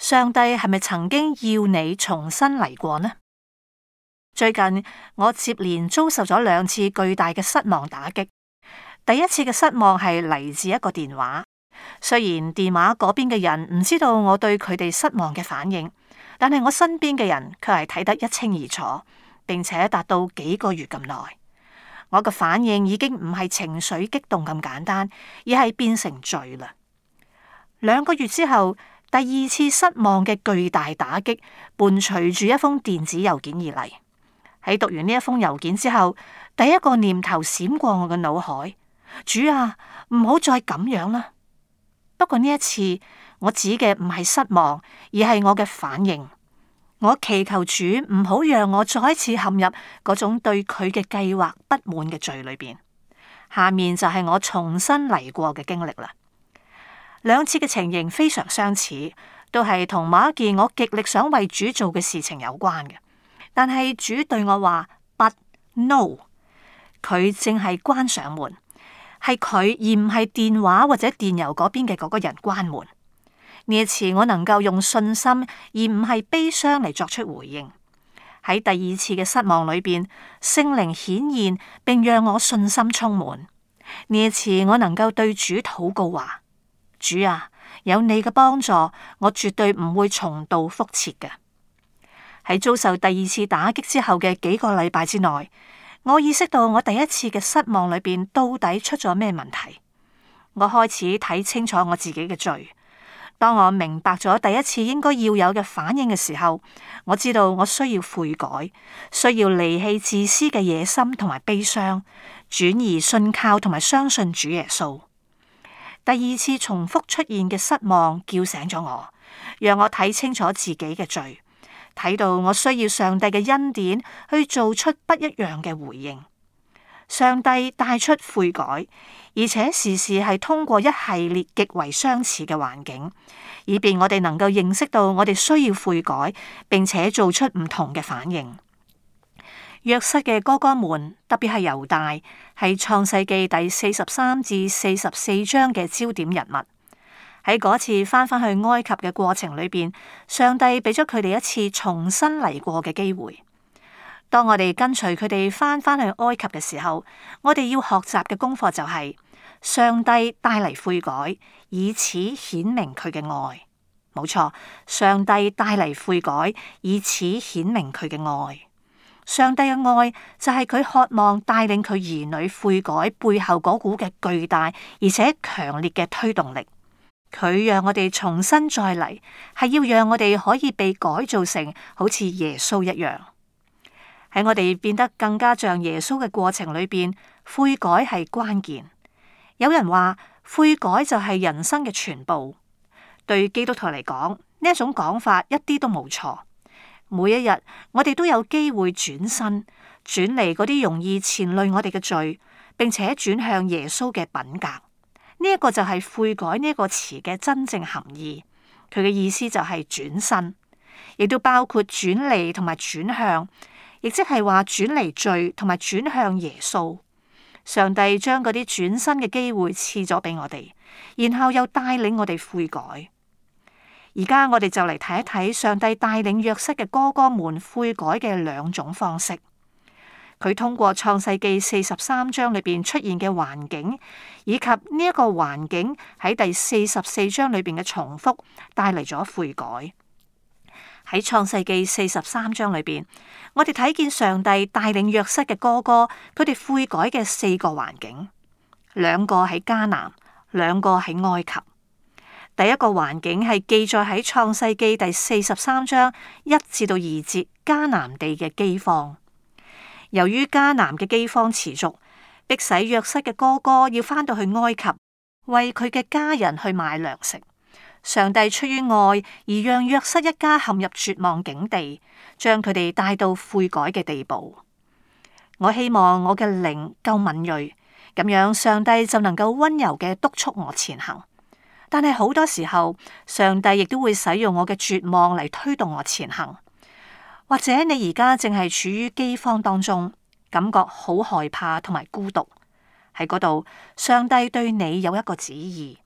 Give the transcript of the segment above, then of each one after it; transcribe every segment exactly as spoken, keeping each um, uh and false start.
上帝係咪曾經要你重新嚟過呢？最近我接連遭受咗兩次巨大嘅失望打擊。第一次嘅失望係嚟自一個電話，雖然電話嗰邊嘅人唔知道我對佢哋失望嘅反應，但係我身邊嘅人卻係睇得一清二楚，並且達到幾個月咁耐。我嘅反應已經唔係情緒激動咁簡單，而係變成罪啦。兩個月之後，第二次失望嘅巨大打擊伴隨住一封電子郵件而嚟。喺讀完呢一封郵件之後，第一個念頭閃過我嘅腦海：主啊，唔好再咁樣啦。不過呢一次，我指嘅唔係失望，而係我嘅反應。我祈求主唔好讓我再一次陷入嗰種對佢嘅計劃不滿嘅罪裏邊。下面就係我重新嚟過嘅經歷啦。兩次嘅情形非常相似，都係同某一件我極力想為主做嘅事情有關嘅。但係主對我話：But no，佢正係關上門，係佢而唔係電話或者電郵嗰邊嘅嗰個人關門。呢一次我能夠用信心而唔係悲傷嚟作出回應。喺第二次嘅失望裏邊，聖靈顯現並讓我信心充滿。呢一次我能夠對主禱告話：主啊，有你嘅幫助，我絕對唔會重蹈覆轍嘅。喺遭受第二次打擊之後嘅幾個禮拜之內，我意識到我第一次嘅失望裏邊到底出咗咩問題。我開始睇清楚我自己嘅罪。當我明白咗第一次應該要有嘅反應嘅時候，我知道我需要悔改，需要離棄自私嘅野心同埋悲傷，轉移信靠同埋相信主耶穌。第二次重複出現嘅失望叫醒咗我，讓我睇清楚自己嘅罪。睇到我需要上帝嘅恩典去做出不一樣嘅回應。上帝帶出悔改，而且時時係通過一系列極為相似嘅環境，以便我哋能夠認識到我哋需要悔改，並且做出唔同嘅反應。約瑟嘅哥哥們，特別係猶大，係創世記第四十三至四十四章嘅焦點人物。喺嗰次翻返去埃及嘅過程裏邊，上帝俾咗佢哋一次重新嚟過嘅機會。當我哋跟隨佢哋翻返去埃及嘅時候，我哋要學習嘅功課就係、是、上帝帶嚟悔改，以此顯明佢嘅愛。冇錯，上帝帶嚟悔改，以此顯明佢嘅愛。上帝嘅愛就係佢渴望帶領佢兒女悔改背後嗰股嘅巨大而且強烈嘅推動力。佢讓我哋重新再嚟，係要讓我哋可以被改造成好似耶穌一樣。喺我哋變得更加像耶穌嘅過程裏邊，悔改係關鍵。有人話悔改就係人生嘅全部。對基督徒嚟講，呢一種講法一啲都冇錯。每一日我哋都有機會轉身，轉離嗰啲容易纏累我哋嘅罪，並且轉向耶穌嘅品格。呢一個就係悔改呢一個詞嘅真正含義，佢嘅意思就係轉身，亦都包括轉離同埋轉向，亦即係話轉離罪同埋轉向耶穌。上帝將嗰啲轉身嘅機會賜咗俾我哋，然後又帶領我哋悔改。而家我哋就嚟睇一睇上帝帶領約瑟嘅哥哥們悔改嘅兩種方式。佢通過創世記四十三章裏邊出現嘅環境，以及呢一個環境喺第四十四章裏邊嘅重複，帶嚟咗悔改。喺創世記四十三章裏邊，我哋睇見上帝帶領約瑟嘅哥哥，佢哋悔改嘅四個環境，兩個喺迦南，兩個喺埃及。第一個環境係記載喺創世記第四十三章一至到二節，迦南地嘅饑荒。由於迦南嘅饑荒持續，迫使約瑟嘅哥哥要返到去埃及，為佢嘅家人去買糧食。上帝出於愛而讓約瑟一家陷入絕望境地，將佢哋帶到悔改嘅地步。我希望我嘅靈夠敏銳，咁樣上帝就能夠溫柔嘅督促我前行。但係好多時候，上帝亦都會使用我嘅絕望嚟推動我前行。或者你而家正係處於饑荒當中，感覺好害怕同埋孤獨。喺嗰度，上帝對你有一個旨意，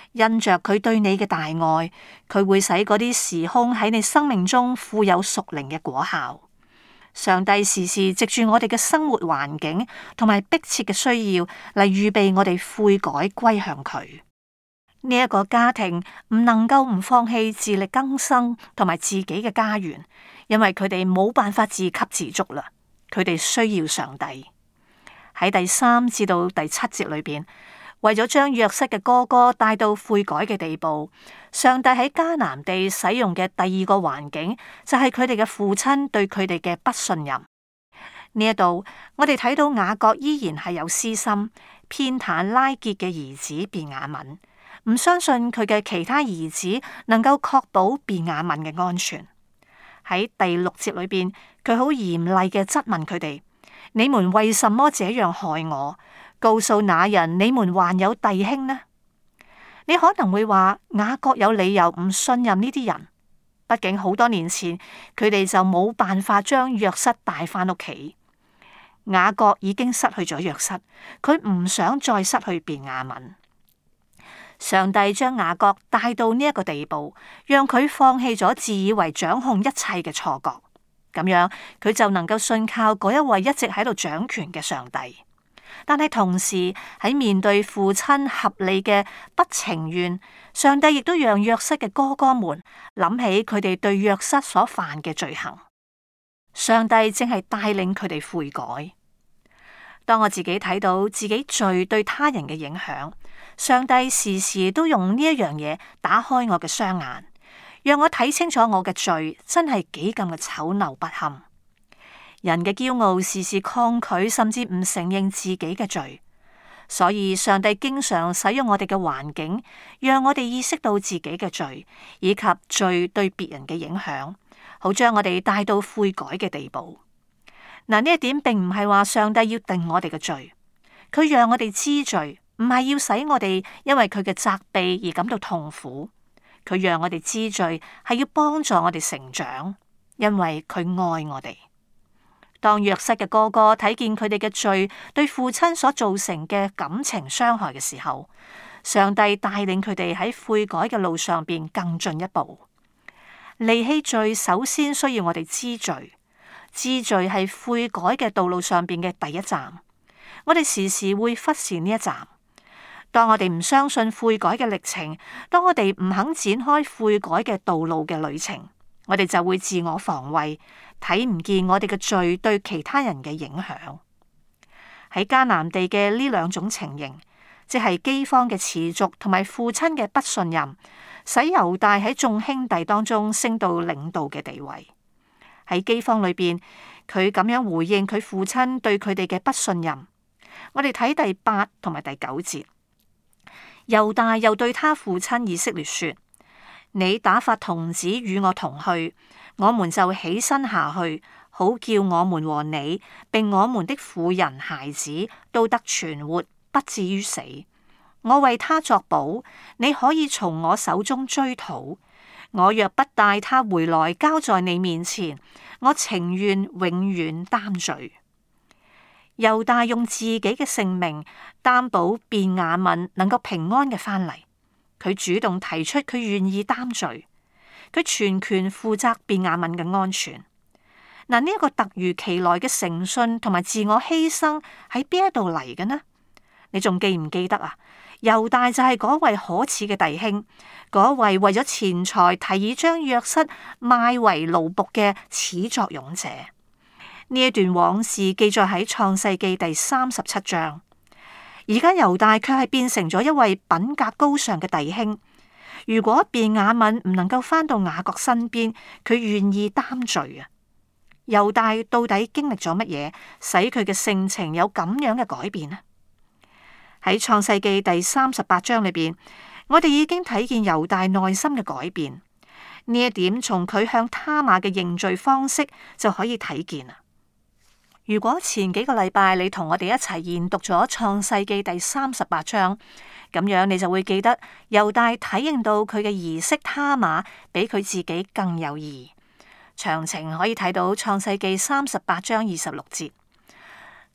因着佢對你嘅大愛，佢會使嗰啲時空喺你生命中富有屬靈嘅果效。上帝時時藉住我哋嘅生活環境同埋迫切嘅需要嚟預備我哋悔改歸向佢。呢一個家庭唔能夠唔放棄自力更生同埋自己嘅家園，因為佢哋冇辦法自給自足啦。佢哋需要上帝。喺第三至到第七節裏邊，為咗將約瑟嘅哥哥帶到悔改嘅地步，上帝喺迦南地使用嘅第二個環境就係佢哋嘅父親對佢哋嘅不信任。呢一度我哋睇到雅各依然係有私心，偏袒拉結嘅兒子便雅憫，唔相信佢嘅其他兒子能夠確保便雅憫嘅安全。喺第六節裏邊，佢好嚴厲嘅質問佢哋：你們為什麼這樣害我？告訴那人，你們還有弟兄呢？你可能會話雅各有理由唔信任呢啲人，畢竟好多年前佢哋就冇辦法將約瑟帶翻屋企。雅各已經失去咗約瑟，佢唔想再失去便雅憫。上帝將雅各帶到呢一個地步，讓佢放棄咗自以為掌控一切嘅錯覺，咁樣佢就能夠信靠嗰一位一直喺度掌權嘅上帝。但係同時喺面對父親合理嘅不情願，上帝亦都讓約瑟嘅哥哥們諗起佢哋對約瑟所犯嘅罪行。上帝正係帶領佢哋悔改。當我自己睇到自己罪對他人嘅影響，上帝時時都用呢一樣嘢打開我嘅雙眼，讓我睇清楚我嘅罪真係幾咁嘅醜陋不堪。人嘅驕傲時時抗拒，甚至唔承認自己嘅罪，所以上帝經常使用我哋嘅環境，讓我哋意識到自己嘅罪，以及罪對別人嘅影響，好將我哋帶到悔改嘅地步。嗱，呢一點並唔係話上帝要定我哋嘅罪，佢讓我哋知罪，唔係要使我哋因為佢嘅責備而感到痛苦，佢讓我哋知罪係要幫助我哋成長，因為佢愛我哋。當約瑟嘅哥哥睇見佢哋嘅罪對父親所造成嘅感情傷害嘅時候，上帝帶領佢哋喺悔改嘅路上邊更進一步。離棄罪首先需要我哋知罪，知罪係悔改嘅道路上邊嘅第一站。我哋時時會忽視呢一站。當我哋唔相信悔改嘅歷程，當我哋唔肯展開悔改嘅道路嘅旅程，我哋就會自我防衛，睇唔見我哋嘅罪對其他人嘅影響。喺迦南地嘅呢兩種情形，即係饑荒嘅持續同埋父親嘅不信任，使猶大喺眾兄弟當中升到領導嘅地位。喺饑荒裏邊，佢咁樣回應佢父親對佢哋嘅不信任。我哋睇第八同埋第九節，猶大又對他父親以色列說：你打發童子與我同去，我們就起身下去，好叫我們和你，並我們的婦人孩子都得存活，不至於死。我為他作保，你可以從我手中追討。我若不帶他回來交在你面前，我情願永遠擔罪。猶大用自己嘅性命擔保便雅憫能夠平安嘅翻嚟。佢主動提出佢願意擔罪，佢全權負責便雅憫嘅安全。嗱，呢一個突如其來嘅誠信同埋自我犧牲喺邊一度嚟嘅呢？你仲記唔記得啊？猶大就係嗰位可恥嘅弟兄，嗰位為咗錢財提議將約瑟賣為奴僕嘅始作俑者。呢一段往事記載喺創世記第三十七章。而家猶大卻係變成咗一位品格高尚嘅弟兄。如果便雅憫唔能夠返到雅各身邊，佢願意擔罪啊！猶大到底經歷咗乜嘢，使佢嘅性情有咁樣嘅改變呢？喺創世記第三十八章裏邊，我哋已經睇見猶大內心嘅改變。呢一點從佢向他瑪嘅認罪方式就可以睇見啦。如果前幾個禮拜你同我哋一齊研讀咗創世記第三十八章，咁樣你就會記得猶大體認到佢嘅兒媳他瑪比佢自己更有義。詳情可以睇到創世記三十八章二十六節。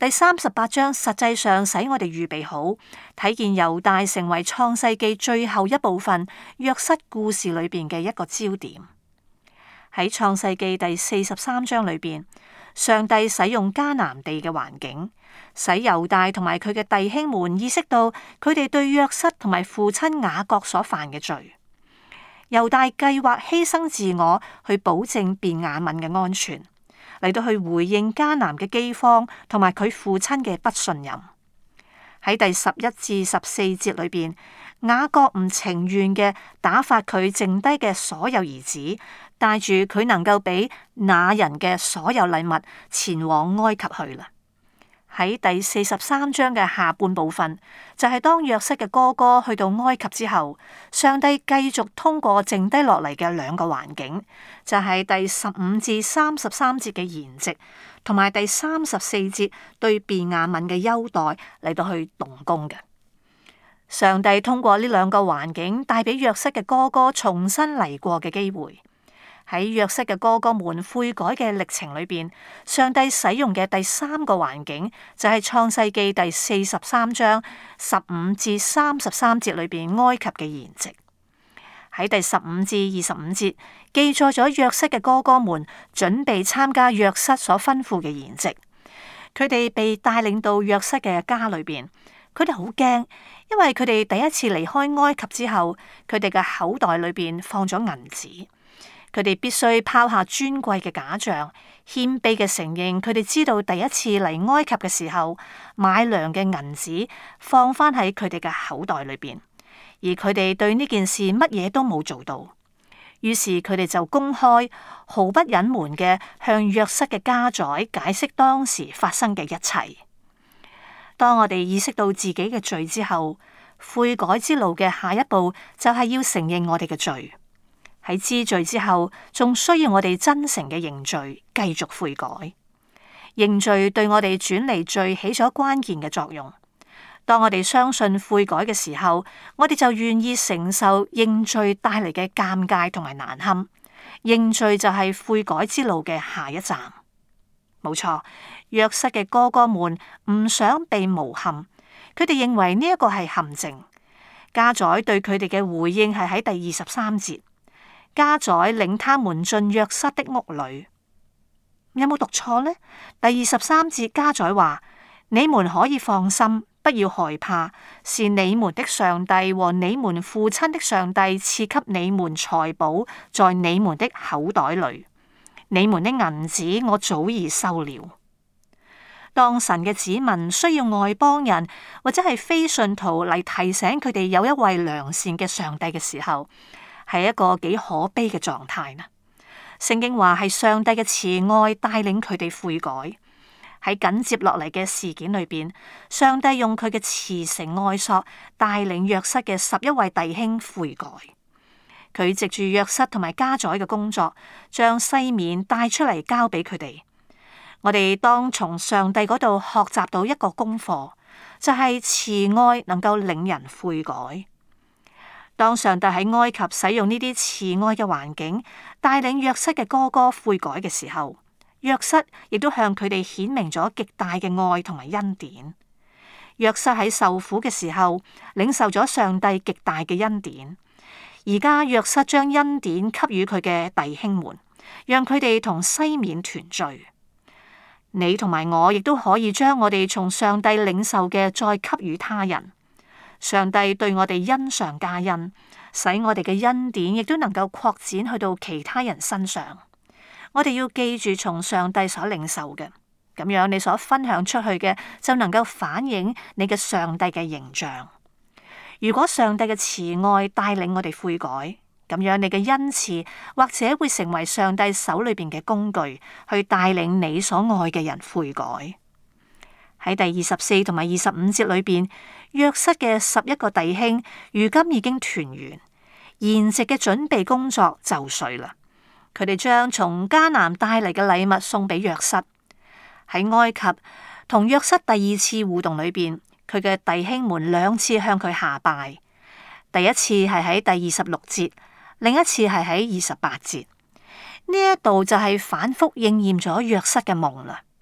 第三十八章實際上使我哋預備好睇見猶大成為創世記最後一部分約瑟故事裏邊嘅一個焦點。喺創世記第四十三章裏邊，上帝使用迦南地嘅環境，使猶大同埋佢嘅弟兄們意識到佢哋對約瑟同埋父親雅各所犯嘅罪。猶大計劃犧牲自我去保證便雅憫嘅安全，嚟到去回應迦南嘅饑荒同埋佢父親嘅不信任。喺第十一至十四節裏邊，雅各唔情願嘅打發佢剩低嘅所有兒子，帶住佢能夠俾那人嘅所有禮物，前往埃及去啦。喺第四十三章嘅下半部分，就係、是、當約瑟嘅哥哥去到埃及之後，上帝繼續通過剩低落嚟嘅兩個環境，就係、是、第十五至三十三節嘅筵席，同埋第三十四節對便雅憫嘅優待嚟到去動工嘅。上帝通過呢兩個環境，帶俾約瑟嘅哥哥重新嚟過嘅機會。喺約瑟嘅哥哥們悔改嘅歷程裏邊，上帝使用嘅第三個環境就係創世記第四十三章十五至三十三節裏邊埃及嘅筵席。喺第十五至二十五節記載咗約瑟嘅哥哥們準備參加約瑟所吩咐嘅筵席，佢哋被帶領到約瑟嘅家裏邊，佢哋好驚，因為佢哋第一次離開埃及之後，佢哋嘅口袋裏邊放咗銀紙。佢哋必須拋下尊貴嘅假象，謙卑嘅承認佢哋知道第一次嚟埃及嘅時候買糧嘅銀紙放翻喺佢哋嘅口袋裏邊，而佢哋對呢件事乜嘢都冇做到。於是佢哋就公開毫不隱瞞嘅向約瑟嘅家宰解釋當時發生嘅一切。當我哋意識到自己嘅罪之後，悔改之路嘅下一步就係要承認我哋嘅罪。喺知罪之後，仲需要我哋真誠嘅認罪，繼續悔改。認罪對我哋轉離罪起咗關鍵嘅作用。當我哋相信悔改嘅時候，我哋就願意承受認罪帶嚟嘅尷尬同埋難堪。認罪就係悔改之路嘅下一站。冇錯，約瑟嘅哥哥們唔想被誣陷，佢哋認為呢一個係陷阱。家宰對佢哋嘅回應係喺第二十三節。家宰領他們進約瑟的屋裏，有冇讀錯呢？第二十三節家宰話：你們可以放心，不要害怕，是你們的上帝和你們父親的上帝賜給你們財寶在你們的口袋裏，你們的銀子我早已收了。當神嘅子民需要外邦人或者係非信徒嚟提醒佢哋有一位良善嘅上帝嘅時候，係一個幾可悲嘅狀態呢？聖經話係上帝嘅慈愛帶領佢哋悔改。喺緊接落嚟嘅事件裏邊，上帝用佢嘅慈繩愛索帶領約瑟嘅十一位弟兄悔改。佢藉住約瑟同埋家宰嘅工作，將西面帶出嚟交俾佢哋。我哋當從上帝嗰度學習到一個功課，就係慈愛能夠令人悔改。當上帝喺埃及使用呢啲慈愛嘅環境，帶領約瑟嘅哥哥悔改嘅時候，約瑟亦都向佢哋顯明咗極大嘅愛同埋恩典。約瑟喺受苦嘅時候，領受咗上帝極大嘅恩典。而家約瑟將恩典給予佢嘅弟兄們，讓佢哋同西面團聚。你同埋我亦都可以將我哋從上帝領受嘅再給予他人。上帝對我哋恩上加恩，使我哋嘅恩典亦都能夠擴展去到其他人身上。我哋要記住從上帝所領受嘅，咁樣你所分享出去嘅就能夠反映你嘅上帝嘅形象。如果上帝嘅慈愛帶領我哋悔改，咁樣你嘅恩賜或者會成為上帝手裏邊嘅工具，去帶領你所愛嘅人悔改。喺第二十四同埋二十五節裏邊，約瑟嘅十一個弟兄如今已經團圓，筵席嘅準備工作就緒啦。佢哋將從迦南帶嚟嘅禮物送俾約瑟。喺埃及同約瑟第二次互動裏邊，佢嘅弟兄們兩次向佢下拜。第一次係喺第二十六節，另一次係喺二十八節。呢一度就係反覆應驗咗約瑟嘅夢啦。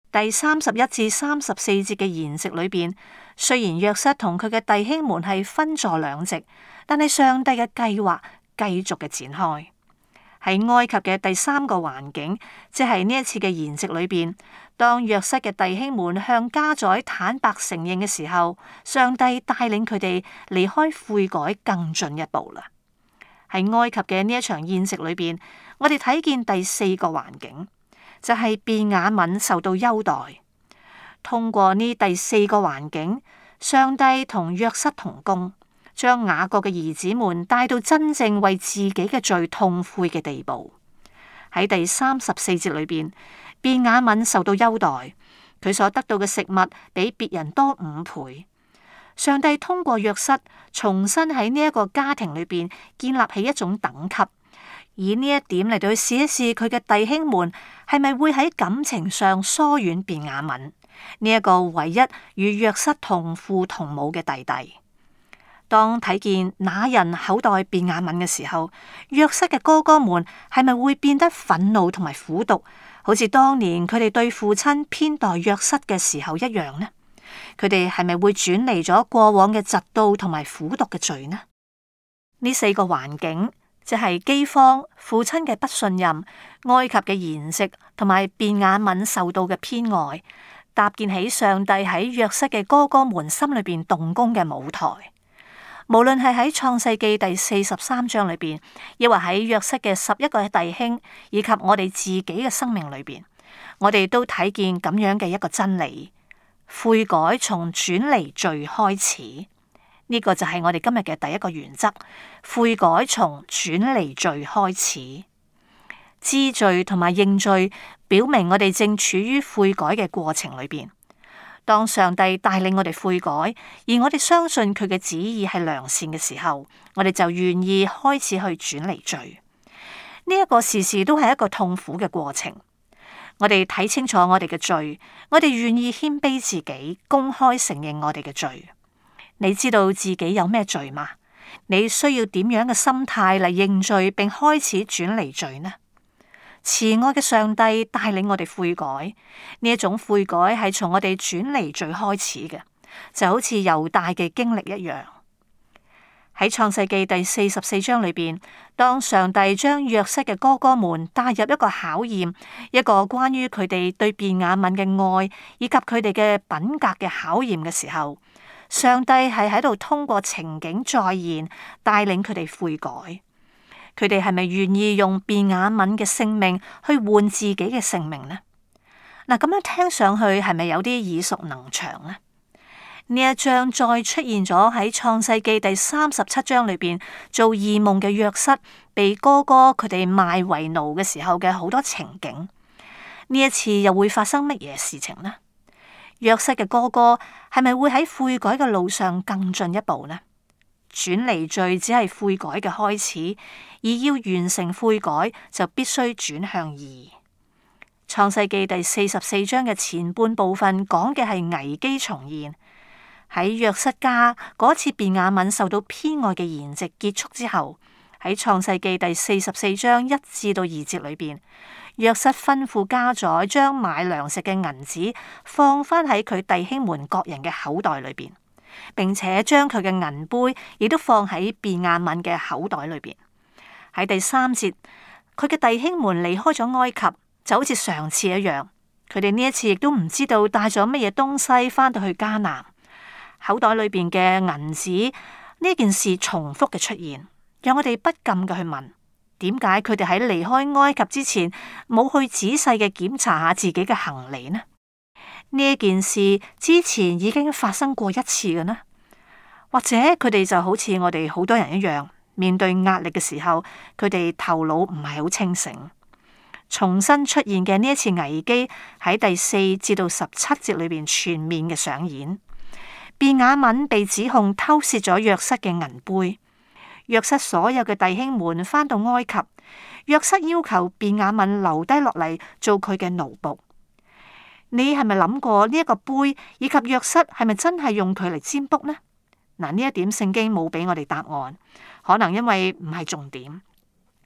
第三十一至三十四節嘅筵席裏邊，雖然約瑟同佢嘅弟兄們係分坐兩席，但係上帝嘅計劃繼續嘅展開。喺埃及嘅第三個環境，即係呢一次嘅筵席裏邊，當約瑟嘅弟兄們向家宰坦白承認嘅時候，上帝帶領佢哋離開悔改更進一步啦。喺埃及嘅呢一場宴席裏邊，我哋睇見第四個環境，就係便雅憫受到優待。通過呢第四個環境，上帝同約瑟同工，將雅各嘅兒子們帶到真正為自己嘅罪痛悔嘅地步。喺第三十四節裏邊，便雅憫受到優待，佢所得到嘅食物比別人多五倍。上帝通過約瑟重新喺呢一個家庭裏邊建立起一種等級，以呢一點嚟到去試一試佢嘅弟兄們係咪會喺感情上疏遠便雅憫呢一個唯一與約瑟同父同母嘅弟弟。當睇見那人口待便雅憫嘅時候，約瑟嘅哥哥們係咪會變得憤怒同埋苦毒，好似當年佢哋對父親偏待約瑟嘅時候一樣呢？佢哋係咪會轉離咗過往嘅嫉妒同埋苦毒嘅罪呢？呢四個環境，即係饑荒、父親嘅不信任、埃及嘅筵席同埋便雅憫受到嘅偏愛，搭建起上帝喺約瑟嘅哥哥們心裏邊動工嘅舞台。無論係喺創世記第四十三章裏邊，亦或喺約瑟嘅十一個弟兄，以及我哋自己嘅生命裏邊，我哋都睇見咁樣嘅一個真理：悔改從轉離罪開始。呢、這個就係我哋今日嘅第一個原則：悔改從轉離罪開始。知罪同埋認罪，表明我哋正處於悔改嘅過程裏邊。當上帝帶領我哋悔改，而我哋相信佢嘅旨意係良善嘅時候，我哋就願意開始去轉離罪。呢、這、一個時時都係一個痛苦嘅過程。我哋睇清楚我哋嘅罪，我哋願意謙卑自己，公開承認我哋嘅罪。你知道自己有咩罪嗎？你需要點樣嘅心態嚟認罪，並開始轉離罪呢？慈愛嘅上帝帶領我哋悔改，呢一種悔改係從我哋轉離罪開始嘅，就好似猶大嘅經歷一樣。喺創世記第四十四章裏邊，當上帝將約瑟嘅哥哥們帶入一個考驗，一個關於佢哋對便雅憫嘅愛以及佢哋嘅品格嘅考驗嘅時候，上帝係喺度通過情景再現，帶領佢哋悔改。佢哋係咪願意用便雅憫嘅性命去換自己嘅性命呢？嗱，咁樣聽上去係咪有啲耳熟能詳呢？呢一章再出現咗喺創世記第三十七章裏邊做異夢嘅約瑟被哥哥佢哋賣為奴嘅時候嘅好多情景。呢一次又會發生乜嘢事情呢？約瑟嘅哥哥係咪會喺悔改嘅路上更進一步呢？轉離罪只係悔改嘅開始，而要完成悔改就必須轉向義。創世記第四十四章嘅前半部分講嘅係危機重現。喺約瑟家嗰次便雅憫受到偏愛嘅筵席結束之後，喺創世記第四十四章一至到二節裏邊，約瑟吩咐家宰將買糧食嘅銀子放返喺佢弟兄們各人嘅口袋裏邊，並且將佢嘅銀杯亦都放喺便雅憫嘅口袋裏邊。喺第三節，佢嘅弟兄們離開咗埃及，就好似上次一樣。佢哋呢一次亦都唔知道帶咗乜嘢東西翻到去迦南。口袋裏邊嘅銀子呢件事重複嘅出現，讓我哋不禁嘅去問：點解佢哋喺離開埃及之前冇去仔細嘅檢查下自己嘅行李呢？呢一件事之前已經發生過一次嘅呢？或者佢哋就好似我哋好多人一樣，面對壓力嘅時候，佢哋頭腦唔係好清醒。重新出現嘅呢一次危機喺第四至到十七節裏邊全面嘅上演。便雅憫被指控偷竊咗約瑟嘅銀杯，約瑟所有嘅弟兄們返到埃及，約瑟要求便雅憫留低落嚟做佢嘅奴僕。你係咪諗過呢一個杯以及約瑟係咪真係用佢嚟占卜呢？嗱，呢一點聖經冇俾我哋答案，可能因為唔係重點。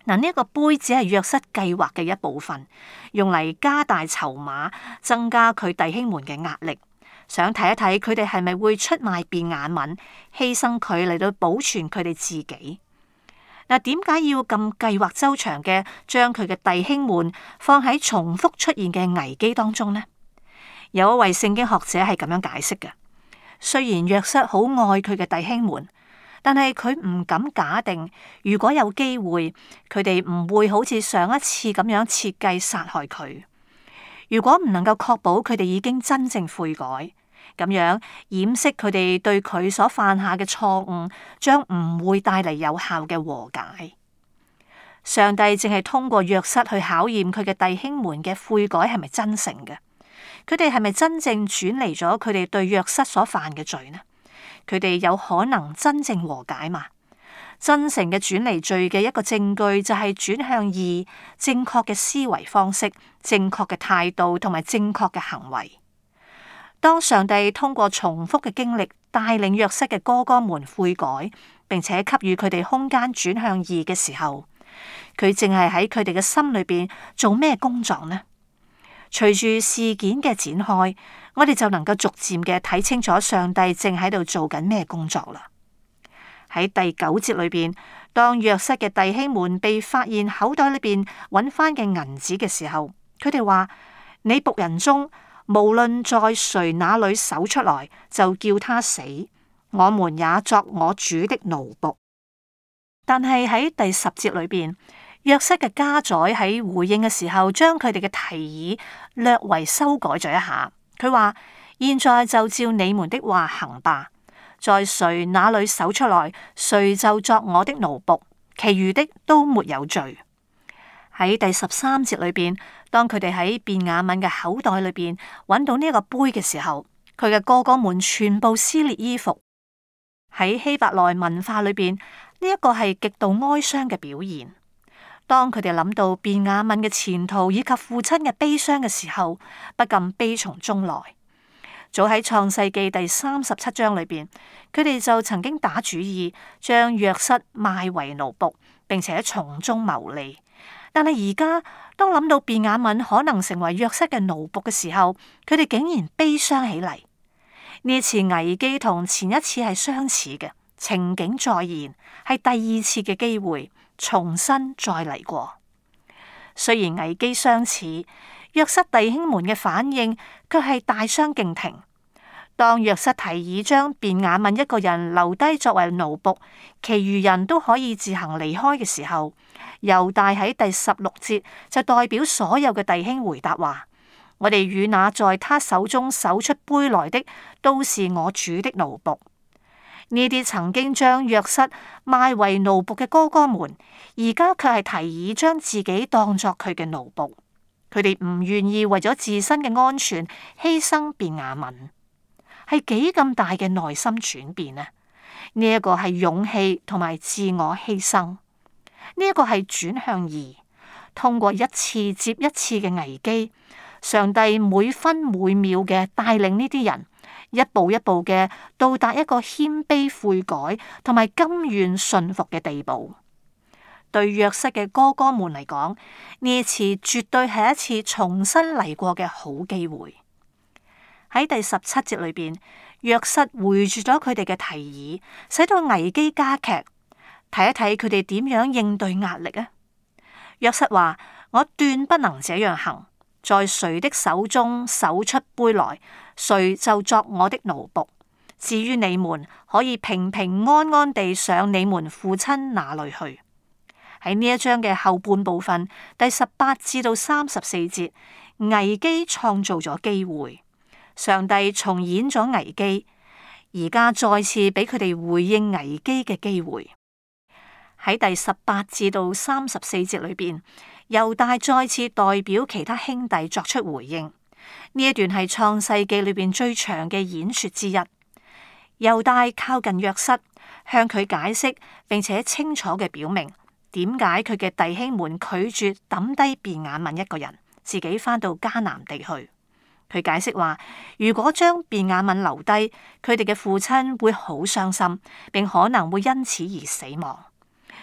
嗱，呢一個杯只係約瑟計劃嘅一部分，用嚟加大籌碼，增加佢弟兄們嘅壓力，想睇一睇佢哋係咪會出賣便雅憫，犧牲佢嚟到保存佢哋自己。嗱，點解要咁計劃周詳嘅將佢嘅弟兄們放喺重複出現嘅危機當中呢？有一位聖經學者係咁樣解釋嘅：雖然約瑟好愛佢嘅弟兄們，但係佢唔敢假定，如果有機會，佢哋唔會好似上一次咁樣設計殺害佢。如果唔能夠確保佢哋已經真正悔改，咁樣掩飾佢哋對佢所犯下嘅錯誤，將唔會帶嚟有效嘅和解。上帝淨係通過約瑟去考驗佢嘅弟兄們嘅悔改係咪真誠嘅，佢哋係咪真正轉離咗佢哋對約瑟所犯嘅罪呢？佢哋有可能真正和解嘛？真誠嘅轉離罪嘅一個證據就係轉向義，正確嘅思維方式、正確嘅態度同埋正確嘅行為。當上帝通過重複嘅經歷帶領約瑟嘅哥哥們悔改，並且給予佢哋空間轉向義嘅時候，佢淨係喺佢哋嘅心裏邊做咩工作呢？隨住事件嘅展開，我哋就能夠逐漸嘅睇清楚上帝正喺度做緊咩工作啦。喺第九節裏邊，當約瑟嘅弟兄們被發現口袋裏邊揾翻嘅銀子嘅時候，佢哋話：你僕人中無論在誰那裏搜出來，就叫他死，我們也作我主的奴僕。但係喺第十節裏邊，約瑟嘅家宰喺回應嘅時候，將佢哋嘅提議略為修改咗一下。佢話：現在就照你們的話行吧，在誰那裏搜出來，誰就作我的奴僕，其餘的都沒有罪。喺第十三節裏邊，當佢哋喺便雅憫嘅口袋裏邊揾到呢個杯嘅時候，佢嘅哥哥們全部撕裂衣服。喺希伯來文化裏邊，呢一個係極度哀傷嘅表現。當佢哋諗到便雅憫嘅前途以及父親嘅悲傷嘅時候，不禁悲從中來。早喺創世記第三十七章裏邊，佢哋就曾經打主意將約瑟賣為奴僕，並且從中牟利。但係而家當諗到便雅憫可能成為約瑟嘅奴僕嘅時候，佢哋竟然悲傷起嚟。呢次危機同前一次係相似嘅，情景再現，係第二次嘅機會，重新再嚟過。雖然危機相似，約瑟弟兄們嘅反應卻係大相徑庭。當約瑟提議將便雅憫一個人留低作為奴僕，其餘人都可以自行離開嘅時候，猶大喺第十六節就代表所有嘅弟兄回答話：我哋與那在他手中搜出杯來的，都是我主的奴僕。呢啲曾經將約瑟賣為奴僕嘅哥哥們，而家卻係提議將自己當作佢嘅奴僕。佢哋唔願意為咗自身嘅安全犧牲便雅憫，係幾咁大嘅內心轉變呢？呢、這、一個係勇氣同埋自我犧牲，呢、這、一個係轉向義，通過一次接一次嘅危機，上帝每分每秒嘅帶領呢啲人，一步一步嘅到達一個謙卑悔改同埋甘願順服嘅地步。對約瑟嘅哥哥們嚟講，呢一次絕對係一次重新嚟過嘅好機會。喺第十七節裏邊，約瑟回住咗佢哋嘅提議，使到危機加劇。睇一睇佢哋點樣應對壓力啊！約瑟話：我斷不能這樣行，在誰的手中搜出杯來，誰就作我的奴僕。至於你們，可以平平安安地上你們父親那裏去。喺呢一章嘅後半部分，第十八至到三十四節，危機創造咗機會，上帝重演咗危機，而家再次俾佢哋回應危機嘅機會。喺第十八至到三十四節裏邊，猶大再次代表其他兄弟作出回應。呢一段係創世記裏邊最長嘅演說之一。猶大靠近約瑟，向佢解釋，並且清楚嘅表明點解佢嘅弟兄們拒絕抌低便雅憫一個人，自己返到迦南地去。佢解釋話，如果將便雅憫留低，佢哋嘅父親會好傷心，並可能會因此而死亡。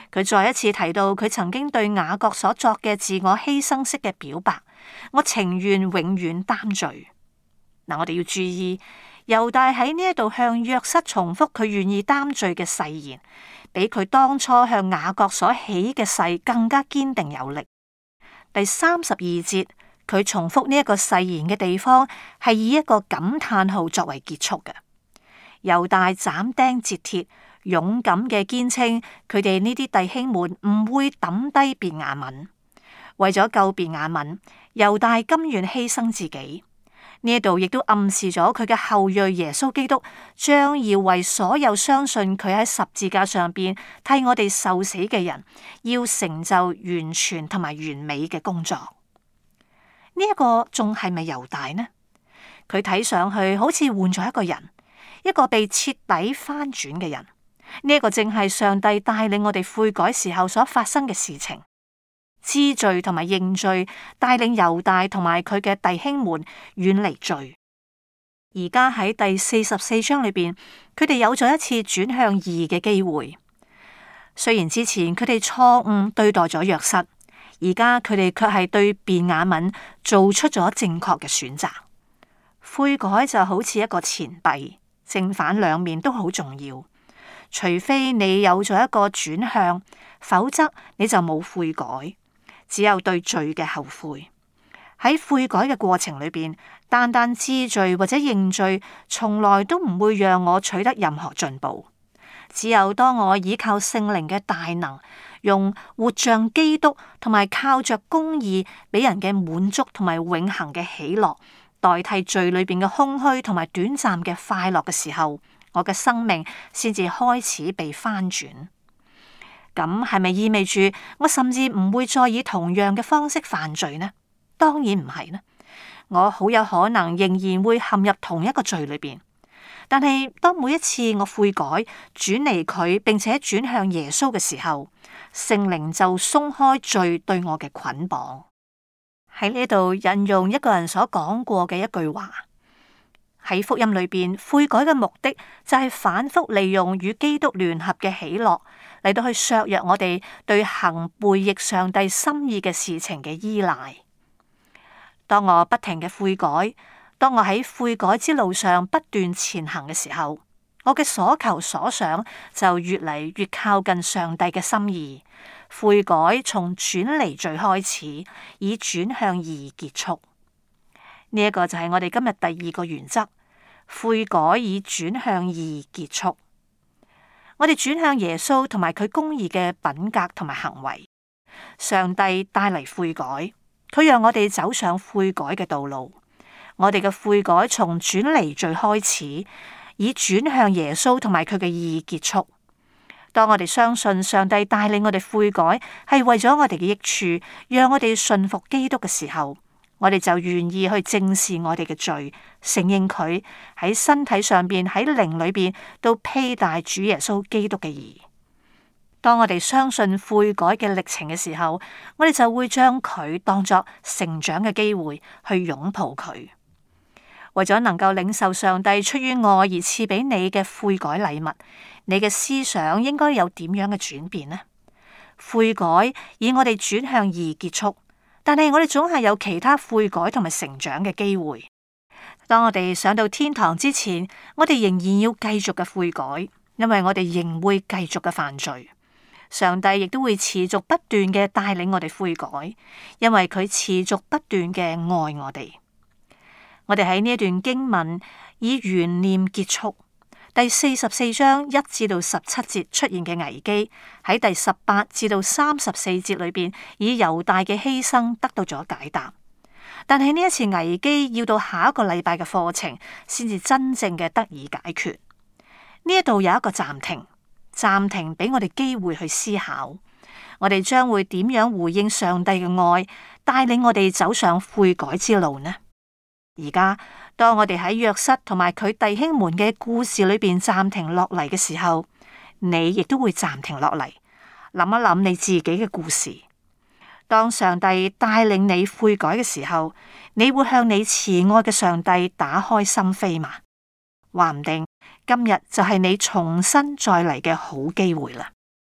佢再一次提到佢曾經對雅各所作嘅自我犧牲式嘅表白，我情願永遠擔罪。嗱，我哋要注意，猶大喺呢一度向約瑟重複佢願意擔罪嘅誓言，比佢當初向雅各所起嘅誓更加堅定有力。第三十二節，佢重複呢一個誓言嘅地方係以一個感嘆號作為結束嘅。猶大斬釘截鐵、勇敢嘅堅稱，佢哋呢啲弟兄們唔會抌低便雅憫。為咗救便雅憫，猶大甘願犧牲自己。呢一度亦都暗示咗佢嘅後裔耶穌基督將要為所有相信佢喺十字架上邊替我哋受死嘅人，要成就完全同埋完美嘅工作。呢一個仲係咪猶大呢？佢睇上去好似換咗一個人，一個被徹底翻轉嘅人。呢一個正係上帝帶領我哋悔改時候所發生嘅事情。知罪同埋認罪，帶領猶大同埋佢嘅弟兄們遠離罪。而家喺第四十四章裏邊，佢哋有咗一次轉向義嘅機會。雖然之前佢哋錯誤對待咗約瑟，而家佢哋卻係對便雅憫做出咗正確嘅選擇。悔改就好似一個錢幣，正反兩面都好重要。除非你有咗一個轉向，否則你就冇悔改。只有對罪嘅後悔。喺悔改嘅過程裏邊，單單知罪或者認罪，從來都唔會讓我取得任何進步。只有當我依靠聖靈嘅大能，用活像基督同埋靠着公義俾人嘅滿足同埋永恆嘅喜樂，代替罪裏邊嘅空虛同埋短暫嘅快樂嘅時候，我嘅生命先至開始被翻轉。咁係咪意味住我甚至唔會再以同樣嘅方式犯罪呢？當然唔係呢，我好有可能仍然會陷入同一個罪裏邊。但係當每一次我悔改、轉離佢，並且轉向耶穌嘅時候，聖靈就鬆開罪對我嘅捆綁。喺呢度引用一個人所講過嘅一句話。喺福音裏邊，悔改嘅目的就係反覆利用與基督聯合嘅喜樂嚟到去削弱我哋對行背逆上帝心意嘅事情嘅依賴。當我不停嘅悔改，當我喺悔改之路上不斷前行嘅時候，我嘅所求所想就越嚟越靠近上帝嘅心意。悔改從轉離罪開始，以轉向義結束。呢一個就係我哋今日第二個原則。悔改以轉向義結束，我哋轉向耶穌同埋佢公義嘅品格同埋行為。上帝帶嚟悔改，佢讓我哋走上悔改嘅道路。我哋嘅悔改從轉離罪開始，以轉向耶穌同埋佢嘅義結束。當我哋相信上帝帶領我哋悔改係為咗我哋嘅益處，讓我哋信服基督嘅時候，我哋就願意去正視我哋嘅罪，承認佢喺身體上邊、喺靈裏邊都披戴主耶穌基督嘅義。當我哋相信悔改嘅歷程嘅時候，我哋就會將佢當作成長嘅機會去擁抱佢。為咗能夠領受上帝出於愛而賜俾你嘅悔改禮物，你嘅思想應該有點樣嘅轉變呢？悔改以我哋轉向義結束。但係我哋總係有其他悔改同埋成長嘅機會。當我哋上到天堂之前，我哋仍然要繼續嘅悔改，因為我哋仍會繼續嘅犯罪。上帝亦都會持續不斷嘅帶領我哋悔改，因為佢持續不斷嘅愛我哋。我哋喺呢一段經文以懸念結束。第四十四章一至到十七節出現嘅危機，喺第十八至到三十四節裏邊，以猶大嘅犧牲得到咗解答。但係呢一次危機要到下一個禮拜嘅課程，先至真正嘅得以解決。呢一度有一個暫停，暫停俾我哋機會去思考，我哋將會點樣回應上帝嘅愛，帶領我哋走上悔改之路呢？而家當我哋喺約瑟同埋佢弟兄們嘅故事裏邊暫停落嚟嘅時候，你亦都會暫停落嚟，諗一諗你自己嘅故事。當上帝帶領你悔改嘅時候，你會向你慈愛嘅上帝打開心扉嘛？話唔定今日就係你重新再嚟嘅好機會啦。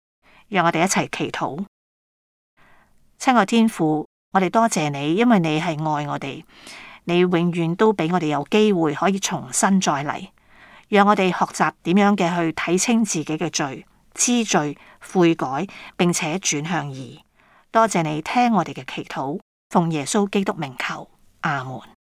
讓我哋一齊祈禱。親愛天父，我哋多謝你，因為你係愛我哋，你永遠都俾我哋有機會可以重新再嚟，讓我哋學習點樣嘅去睇清自己嘅罪，知罪悔改，並且轉向義。多謝你聽我哋嘅祈禱，奉耶穌基督名求，阿門。